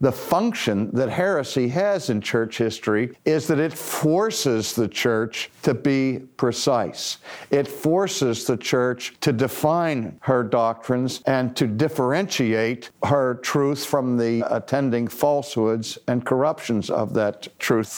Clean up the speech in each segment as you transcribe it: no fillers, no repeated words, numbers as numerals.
The function that heresy has in church history is that it forces the church to be precise. It forces the church to define her doctrines and to differentiate her truth from the attending falsehoods and corruptions of that truth.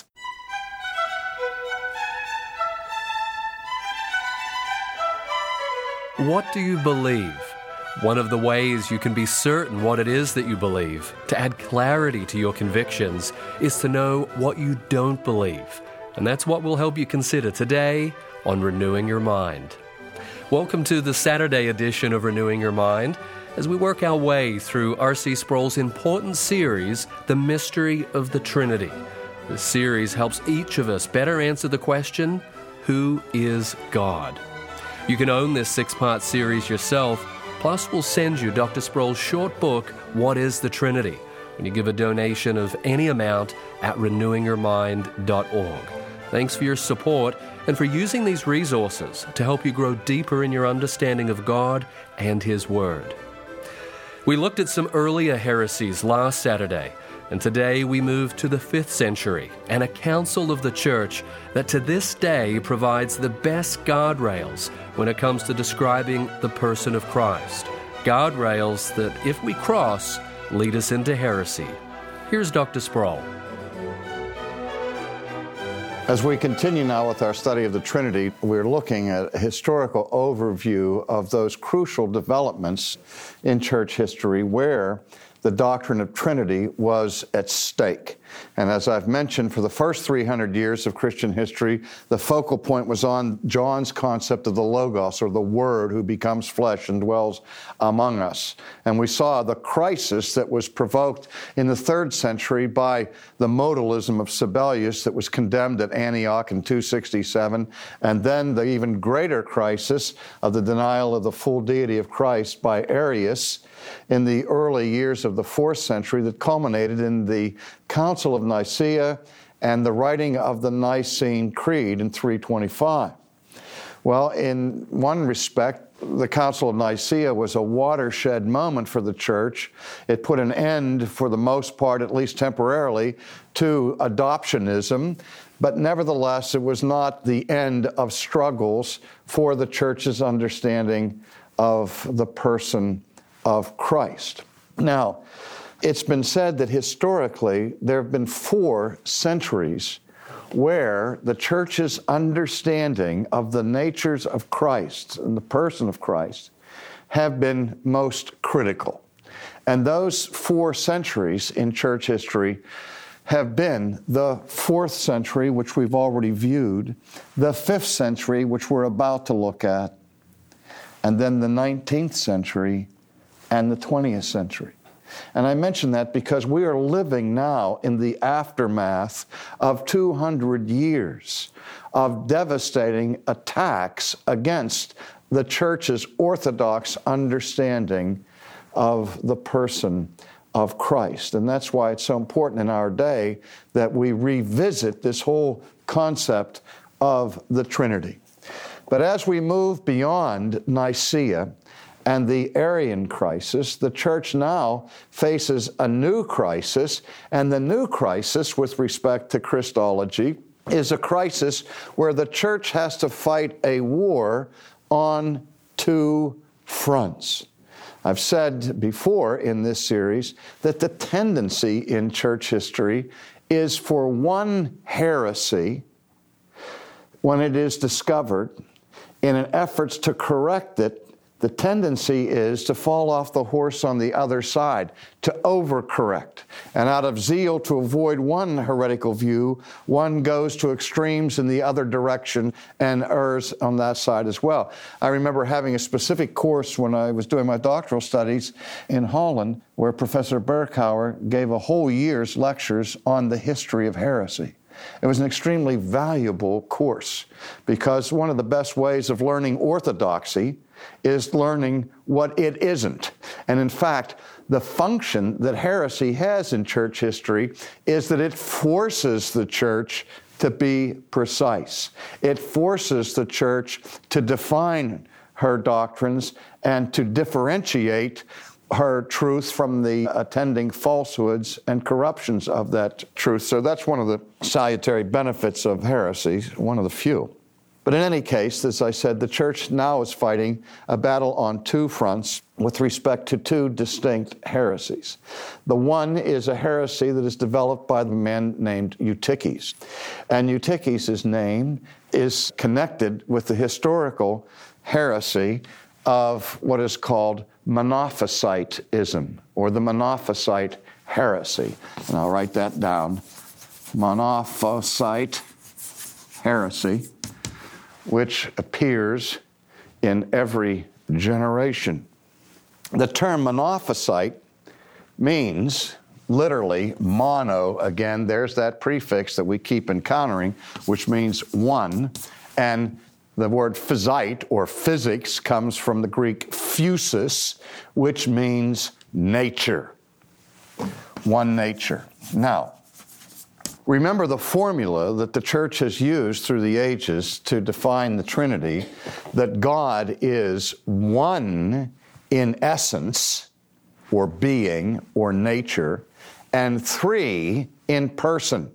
What do you believe? One of the ways you can be certain what it is that you believe, to add clarity to your convictions, is to know what you don't believe. And that's what we'll help you consider today on Renewing Your Mind. Welcome to the Saturday edition of Renewing Your Mind, as we work our way through R.C. Sproul's important series, The Mystery of the Trinity. This series helps each of us better answer the question, who is God? You can own this 6-part series yourself. Plus, we'll send you Dr. Sproul's short book, What is the Trinity?, when you give a donation of any amount at renewingyourmind.org. Thanks for your support and for using these resources to help you grow deeper in your understanding of God and His Word. We looked at some earlier heresies last Saturday, and today we move to the 5th century and a council of the Church that to this day provides the best guardrails when it comes to describing the person of Christ. Guardrails that, if we cross, lead us into heresy. Here's Dr. Sproul. As we continue now with our study of the Trinity, we're looking at a historical overview of those crucial developments in church history where the doctrine of Trinity was at stake. And as I've mentioned, for the first 300 years of Christian history, the focal point was on John's concept of the Logos, or the Word who becomes flesh and dwells among us. And we saw the crisis that was provoked in the 3rd century by the modalism of Sabellius that was condemned at Antioch in 267, and then the even greater crisis of the denial of the full deity of Christ by Arius in the early years of the 4th century that culminated in the Council of Nicaea and the writing of the Nicene Creed in 325. Well, in one respect, the Council of Nicaea was a watershed moment for the church. It put an end, for the most part, at least temporarily, to adoptionism, but nevertheless, it was not the end of struggles for the church's understanding of the person of Christ. Now, it's been said that historically there have been 4 centuries where the church's understanding of the natures of Christ and the person of Christ have been most critical. And those 4 centuries in church history have been the 4th century, which we've already viewed, the 5th century, which we're about to look at, and then the 19th century and the 20th century. And I mention that because we are living now in the aftermath of 200 years of devastating attacks against the church's orthodox understanding of the person of Christ. And that's why it's so important in our day that we revisit this whole concept of the Trinity. But as we move beyond Nicaea and the Arian crisis, the church now faces a new crisis, and the new crisis with respect to Christology is a crisis where the church has to fight a war on 2 fronts. I've said before in this series that the tendency in church history is for one heresy, when it is discovered, in an effort to correct it, the tendency is to fall off the horse on the other side, to overcorrect. And out of zeal to avoid one heretical view, one goes to extremes in the other direction and errs on that side as well. I remember having a specific course when I was doing my doctoral studies in Holland, where Professor Berkouwer gave a whole year's lectures on the history of heresy. It was an extremely valuable course because one of the best ways of learning orthodoxy is learning what it isn't. And in fact, the function that heresy has in church history is that it forces the church to be precise. It forces the church to define her doctrines and to differentiate her truth from the attending falsehoods and corruptions of that truth. So that's one of the salutary benefits of heresy, one of the few. But in any case, as I said, the church now is fighting a battle on two fronts with respect to two distinct heresies. The one is a heresy that is developed by the man named Eutyches. And Eutyches' name is connected with the historical heresy of what is called Monophysitism, or the Monophysite heresy. And I'll write that down. Monophysite heresy, which appears in every generation. The term Monophysite means literally mono. Again, there's that prefix that we keep encountering, which means one. And the word physite, or physics, comes from the Greek physis, which means nature. One nature. Now, remember the formula that the church has used through the ages to define the Trinity, that God is one in essence, or being, or nature, and three in person.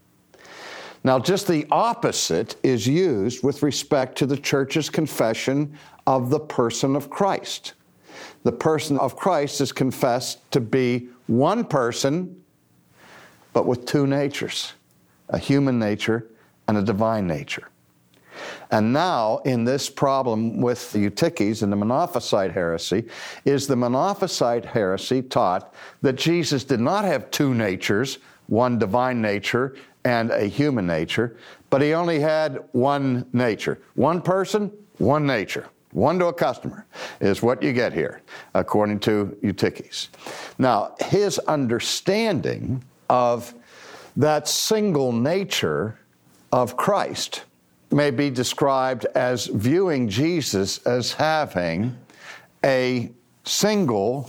Now, just the opposite is used with respect to the church's confession of the person of Christ. The person of Christ is confessed to be one person, but with two natures, a human nature and a divine nature. And now, in this problem with the Eutyches and the Monophysite heresy, is the Monophysite heresy taught that Jesus did not have two natures, one divine nature and a human nature, but he only had one nature. One person, one nature. One to a customer is what you get here, according to Eutyches. Now, his understanding of that single nature of Christ may be described as viewing Jesus as having a single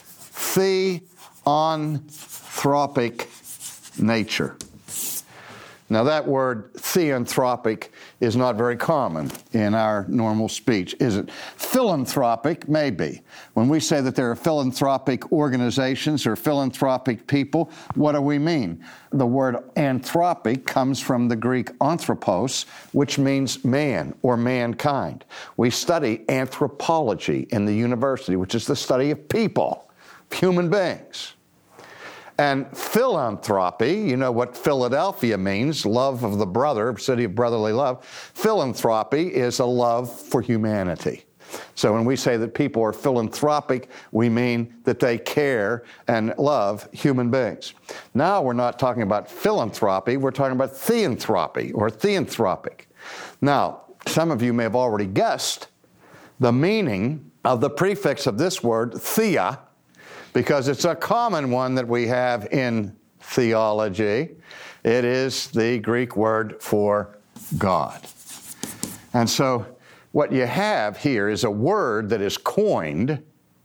theanthropic nature. Now, that word theanthropic is not very common in our normal speech, is it? Philanthropic, maybe. When we say that there are philanthropic organizations or philanthropic people, what do we mean? The word anthropic comes from the Greek anthropos, which means man or mankind. We study anthropology in the university, which is the study of people, human beings. And philanthropy, you know what Philadelphia means, love of the brother, city of brotherly love. Philanthropy is a love for humanity. So when we say that people are philanthropic, we mean that they care and love human beings. Now we're not talking about philanthropy, we're talking about theanthropy or theanthropic. Now, some of you may have already guessed the meaning of the prefix of this word, thea, because it's a common one that we have in theology. It is the Greek word for God. And so what you have here is a word that is coined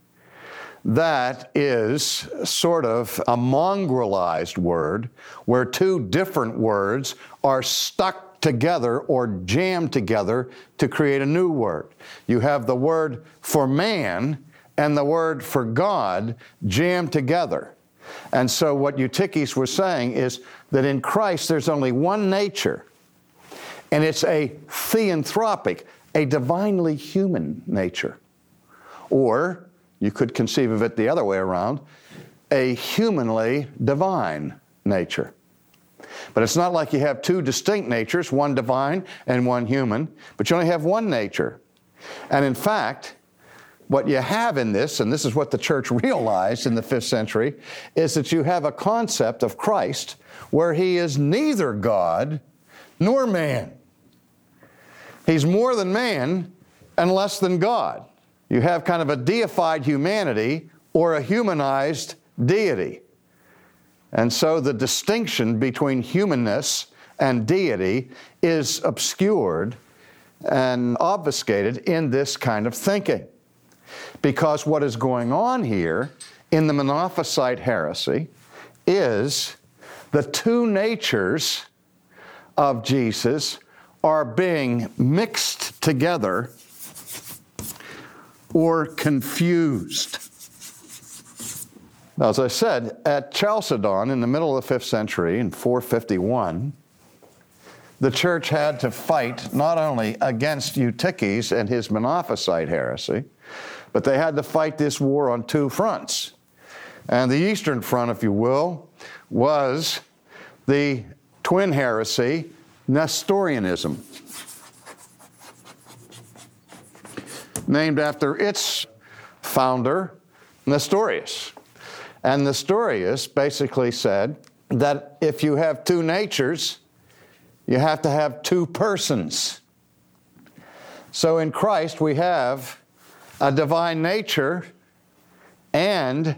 that is sort of a mongrelized word where two different words are stuck together or jammed together to create a new word. You have the word for man and the word for God jammed together. And so what Eutyches was saying is that in Christ there's only one nature, and it's a theanthropic, a divinely human nature. Or you could conceive of it the other way around, a humanly divine nature. But it's not like you have two distinct natures, one divine and one human, but you only have one nature. And in fact, what you have in this, and this is what the church realized in the 5th century, is that you have a concept of Christ where he is neither God nor man. He's more than man and less than God. You have kind of a deified humanity or a humanized deity. And so the distinction between humanness and deity is obscured and obfuscated in this kind of thinking. Because what is going on here in the Monophysite heresy is the two natures of Jesus are being mixed together or confused. Now, as I said, at Chalcedon in the middle of the 5th century, in 451, the church had to fight not only against Eutyches and his Monophysite heresy, but they had to fight this war on two fronts. And the eastern front, if you will, was the twin heresy, Nestorianism, named after its founder, Nestorius. And Nestorius basically said that if you have two natures, you have to have two persons. So in Christ we have a divine nature and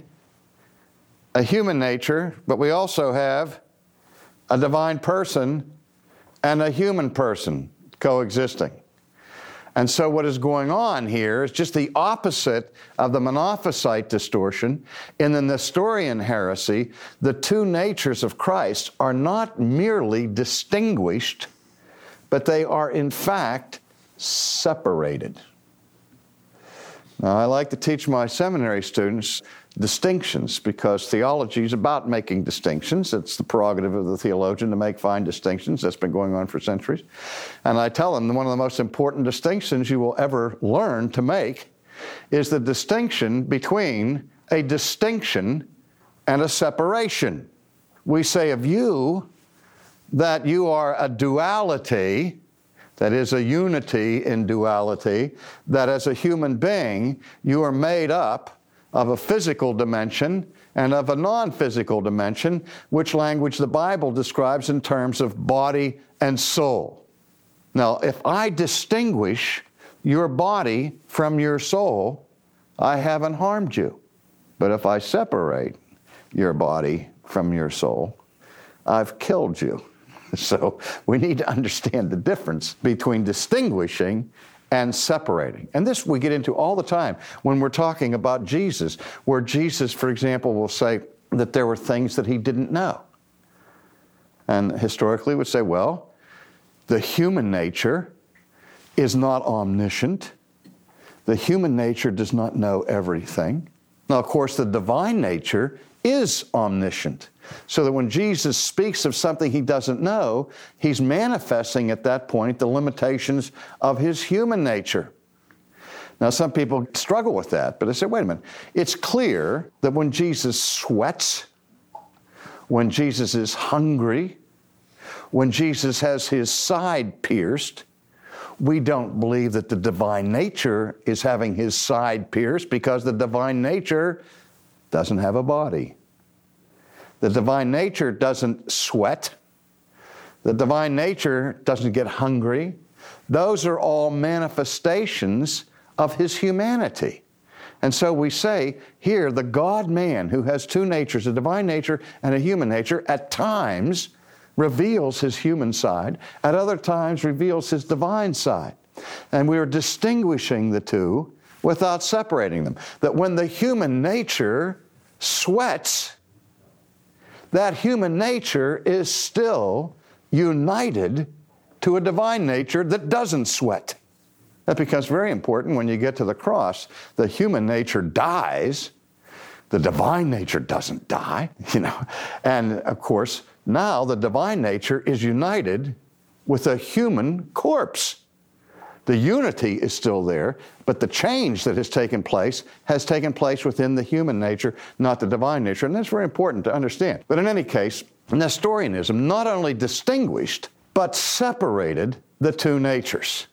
a human nature, but we also have a divine person and a human person coexisting. And so what is going on here is just the opposite of the Monophysite distortion. In the Nestorian heresy, the two natures of Christ are not merely distinguished, but they are in fact separated. Now, I like to teach my seminary students distinctions because theology is about making distinctions. It's the prerogative of the theologian to make fine distinctions. That's been going on for centuries. And I tell them one of the most important distinctions you will ever learn to make is the distinction between a distinction and a separation. We say of you that you are a duality, that is a unity in duality, that as a human being you are made up of a physical dimension and of a non-physical dimension, which language the Bible describes in terms of body and soul. Now, if I distinguish your body from your soul, I haven't harmed you. But if I separate your body from your soul, I've killed you. So we need to understand the difference between distinguishing and separating. And this we get into all the time when we're talking about Jesus, where Jesus, for example, will say that there were things that he didn't know. And historically would say, well, the human nature is not omniscient. The human nature does not know everything. Now, of course, the divine nature is omniscient. So that when Jesus speaks of something he doesn't know, he's manifesting at that point the limitations of his human nature. Now, some people struggle with that, but I say, wait a minute. It's clear that when Jesus sweats, when Jesus is hungry, when Jesus has his side pierced, we don't believe that the divine nature is having his side pierced because the divine nature doesn't have a body. The divine nature doesn't sweat. The divine nature doesn't get hungry. Those are all manifestations of his humanity. And so we say here, the God-man who has two natures, a divine nature and a human nature, at times reveals his human side, at other times reveals his divine side. And we are distinguishing the two without separating them. That when the human nature sweats, that human nature is still united to a divine nature that doesn't sweat. That becomes very important when you get to the cross. The human nature dies. The divine nature doesn't die, And of course, now the divine nature is united with a human corpse. The unity is still there, but the change that has taken place within the human nature, not the divine nature. And that's very important to understand. But in any case, Nestorianism not only distinguished, but separated the two natures.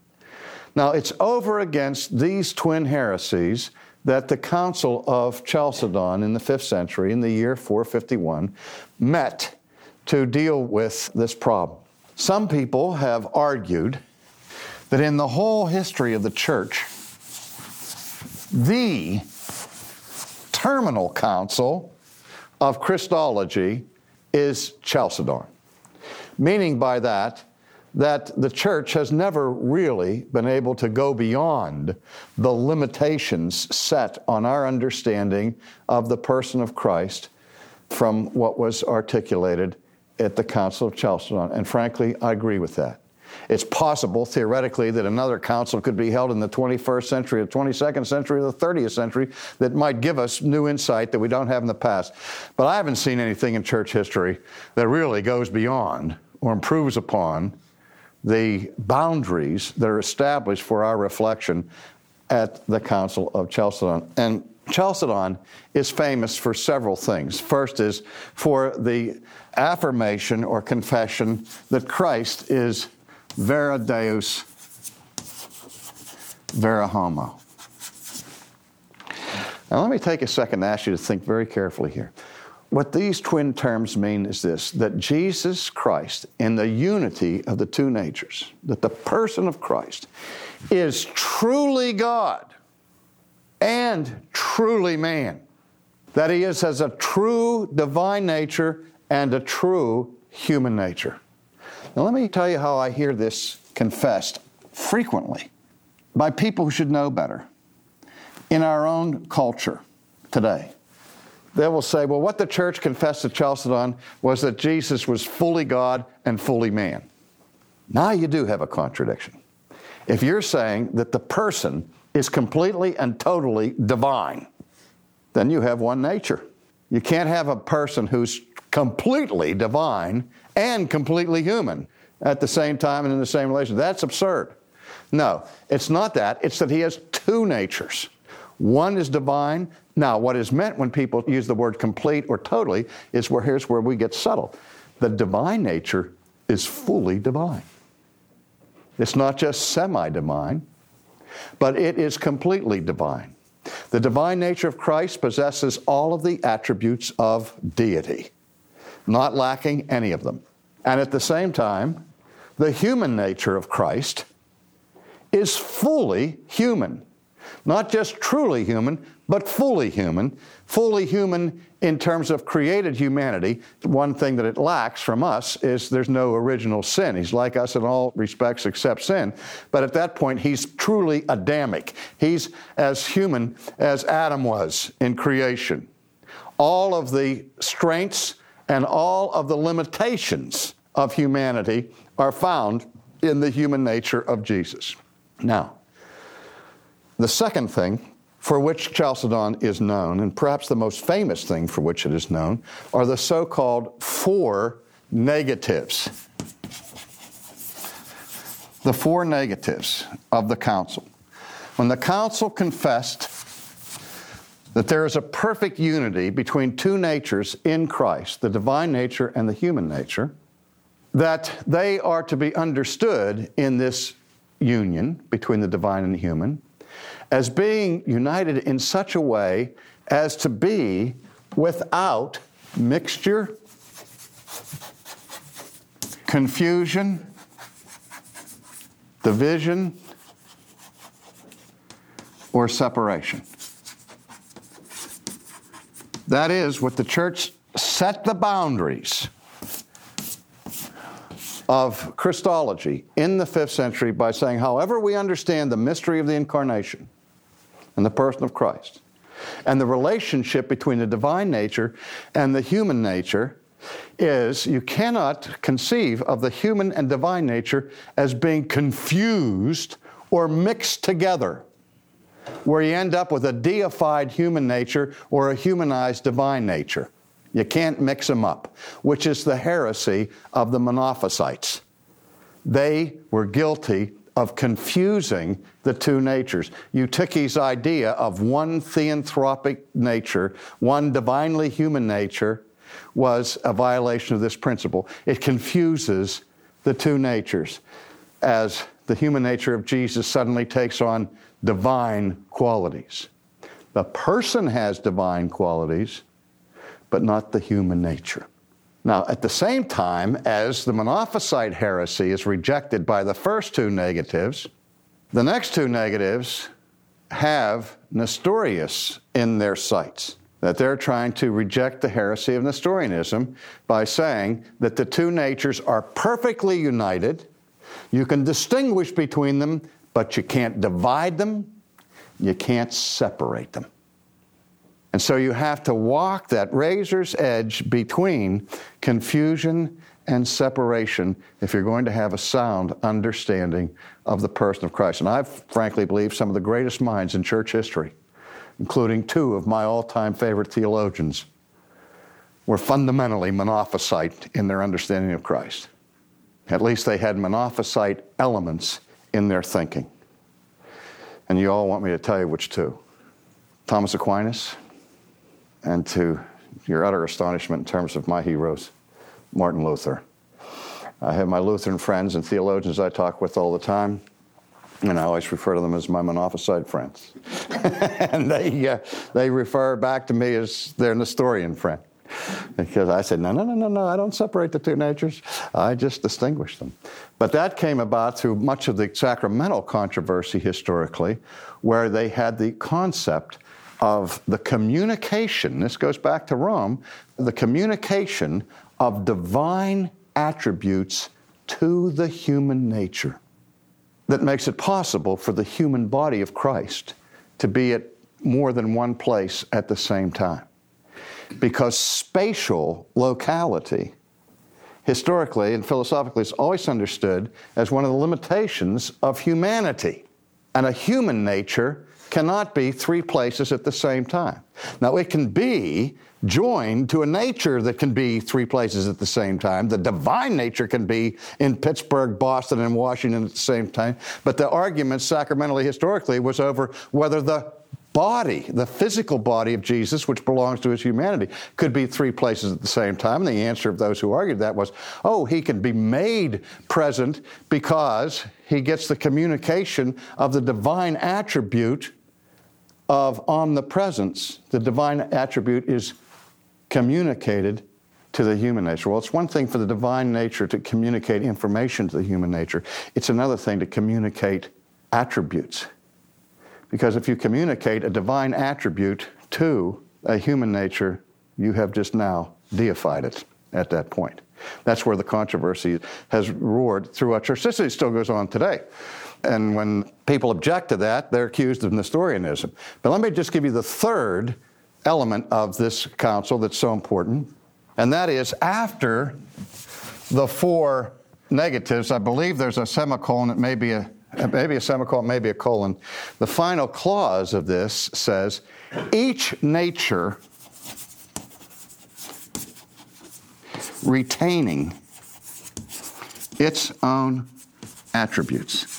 Now, it's over against these twin heresies that the Council of Chalcedon in the 5th century, in the year 451, met to deal with this problem. Some people have argued that in the whole history of the church, the terminal council of Christology is Chalcedon, meaning by that the church has never really been able to go beyond the limitations set on our understanding of the person of Christ from what was articulated at the Council of Chalcedon. And frankly, I agree with that. It's possible, theoretically, that another council could be held in the 21st century, the 22nd century, or the 30th century that might give us new insight that we don't have in the past. But I haven't seen anything in church history that really goes beyond or improves upon the boundaries that are established for our reflection at the Council of Chalcedon. And Chalcedon is famous for several things. First is for the affirmation or confession that Christ is vera Deus, vera homo. Now let me take a second to ask you to think very carefully here. What these twin terms mean is this, that Jesus Christ, in the unity of the two natures, that the person of Christ is truly God and truly man. That he has a true divine nature and a true human nature. Now let me tell you how I hear this confessed frequently by people who should know better. In our own culture today, they will say, well, what the church confessed at Chalcedon was that Jesus was fully God and fully man. Now you do have a contradiction. If you're saying that the person is completely and totally divine, then you have one nature. You can't have a person who's completely divine and completely human at the same time and in the same relation. That's absurd. No, it's not that. It's that he has two natures. One is divine. Now, what is meant when people use the word complete or totally is here's where we get subtle. The divine nature is fully divine. It's not just semi-divine, but it is completely divine. The divine nature of Christ possesses all of the attributes of deity, not lacking any of them. And at the same time, the human nature of Christ is fully human. Not just truly human, but fully human. Fully human in terms of created humanity. One thing that it lacks from us is there's no original sin. He's like us in all respects except sin. But at that point, he's truly Adamic. He's as human as Adam was in creation. All of the strengths and all of the limitations of humanity are found in the human nature of Jesus. Now, the second thing for which Chalcedon is known, and perhaps the most famous thing for which it is known, are the so-called four negatives. The four negatives of the council. When the council confessed that there is a perfect unity between two natures in Christ, the divine nature and the human nature, that they are to be understood in this union between the divine and the human as being united in such a way as to be without mixture, confusion, division, or separation. That is what the church set the boundaries of Christology in the 5th century by saying, however we understand the mystery of the incarnation and the person of Christ, and the relationship between the divine nature and the human nature is you cannot conceive of the human and divine nature as being confused or mixed together, where you end up with a deified human nature or a humanized divine nature. You can't mix them up, which is the heresy of the Monophysites. They were guilty of confusing the two natures. Eutyches' idea of one theanthropic nature, one divinely human nature, was a violation of this principle. It confuses the two natures as the human nature of Jesus suddenly takes on divine qualities. The person has divine qualities, but not the human nature. Now, at the same time as the Monophysite heresy is rejected by the first two negatives, the next two negatives have Nestorius in their sights, that they're trying to reject the heresy of Nestorianism by saying that the two natures are perfectly united. You can distinguish between them, but you can't divide them, you can't separate them. And so you have to walk that razor's edge between confusion and separation if you're going to have a sound understanding of the person of Christ. And I frankly believe some of the greatest minds in church history, including two of my all-time favorite theologians, were fundamentally Monophysite in their understanding of Christ. At least they had Monophysite elements in their thinking. And you all want me to tell you which two. Thomas Aquinas, and to your utter astonishment in terms of my heroes, Martin Luther. I have my Lutheran friends and theologians I talk with all the time, and I always refer to them as my Monophysite friends. And they refer back to me as their Nestorian friend. Because I said, no, I don't separate the two natures. I just distinguish them. But that came about through much of the sacramental controversy historically, where they had the concept of the communication, this goes back to Rome, the communication of divine attributes to the human nature that makes it possible for the human body of Christ to be at more than one place at the same time. Because spatial locality, historically and philosophically, is always understood as one of the limitations of humanity. And a human nature cannot be three places at the same time. Now, it can be joined to a nature that can be three places at the same time. The divine nature can be in Pittsburgh, Boston, and Washington at the same time. But the argument sacramentally, historically, was over whether the body, the physical body of Jesus, which belongs to his humanity, could be three places at the same time. And the answer of those who argued that was, he can be made present because he gets the communication of the divine attribute of omnipresence. The divine attribute is communicated to the human nature. Well, it's one thing for the divine nature to communicate information to the human nature. It's another thing to communicate attributes. Because if you communicate a divine attribute to a human nature, you have just now deified it at that point. That's where the controversy has roared throughout church. This still goes on today. And when people object to that, they're accused of Nestorianism. But let me just give you the third element of this council that's so important, and that is after the four negatives, I believe there's a semicolon, it may be a semicolon, maybe a colon. The final clause of this says, each nature retaining its own attributes.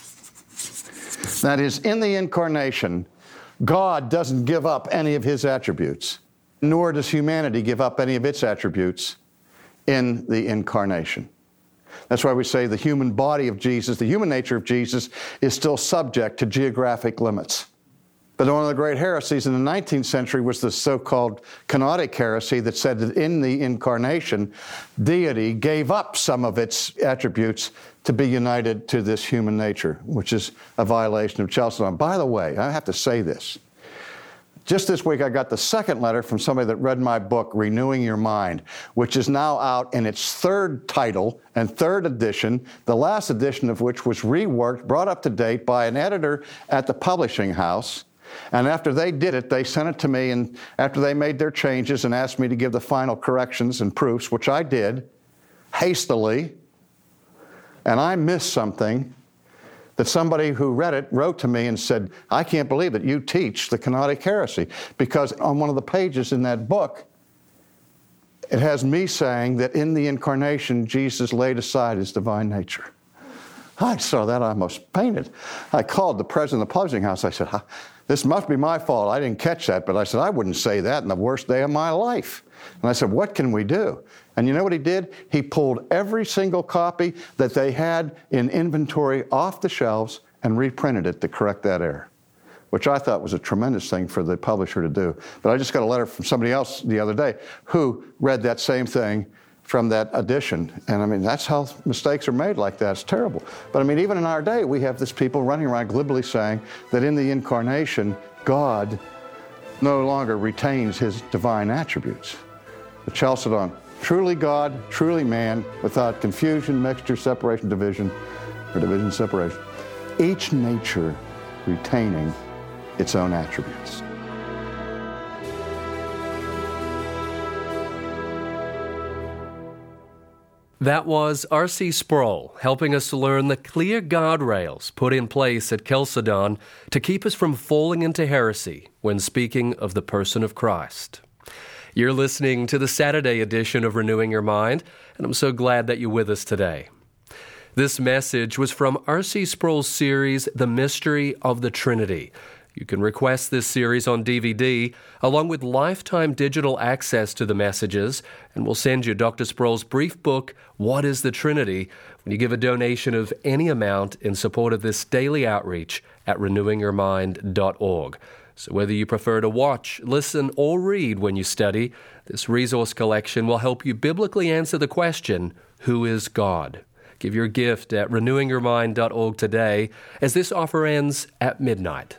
That is, in the incarnation, God doesn't give up any of his attributes, nor does humanity give up any of its attributes in the incarnation. That's why we say the human body of Jesus, the human nature of Jesus, is still subject to geographic limits. But one of the great heresies in the 19th century was the so-called kenotic heresy that said that in the incarnation, deity gave up some of its attributes to be united to this human nature, which is a violation of Chalcedon. By the way, I have to say this. Just this week, I got the second letter from somebody that read my book, Renewing Your Mind, which is now out in its third title and third edition, the last edition of which was reworked, brought up to date by an editor at the publishing house. And after they did it, they sent it to me, and after they made their changes and asked me to give the final corrections and proofs, which I did, hastily, and I missed something that somebody who read it wrote to me and said, I can't believe that you teach the kenotic heresy, because on one of the pages in that book, it has me saying that in the incarnation, Jesus laid aside his divine nature. I saw that, I almost fainted. I called the president of the publishing house. I said, this must be my fault. I didn't catch that, but I said, I wouldn't say that in the worst day of my life. And I said, what can we do? And you know what he did? He pulled every single copy that they had in inventory off the shelves and reprinted it to correct that error, which I thought was a tremendous thing for the publisher to do. But I just got a letter from somebody else the other day who read that same thing from that edition. And I mean, that's how mistakes are made like that. It's terrible. But I mean, even in our day, we have this people running around glibly saying that in the incarnation, God no longer retains his divine attributes. The Chalcedon, truly God, truly man, without confusion, mixture, separation, division, or division, separation. Each nature retaining its own attributes. That was R.C. Sproul helping us to learn the clear guardrails put in place at Chalcedon to keep us from falling into heresy when speaking of the person of Christ. You're listening to the Saturday edition of Renewing Your Mind, and I'm so glad that you're with us today. This message was from R.C. Sproul's series, The Mystery of the Trinity. You can request this series on DVD, along with lifetime digital access to the messages, and we'll send you Dr. Sproul's brief book, What is the Trinity?, when you give a donation of any amount in support of this daily outreach at renewingyourmind.org. So whether you prefer to watch, listen, or read when you study, this resource collection will help you biblically answer the question, who is God? Give your gift at renewingyourmind.org today, as this offer ends at midnight.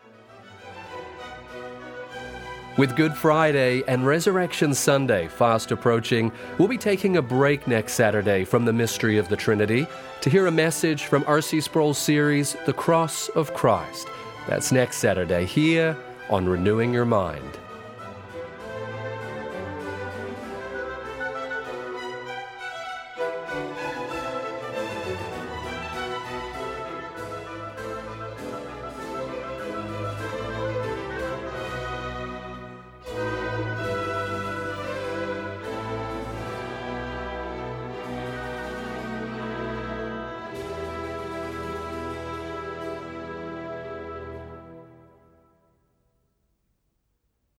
With Good Friday and Resurrection Sunday fast approaching, we'll be taking a break next Saturday from the Mystery of the Trinity to hear a message from R.C. Sproul's series, The Cross of Christ. That's next Saturday here on Renewing Your Mind.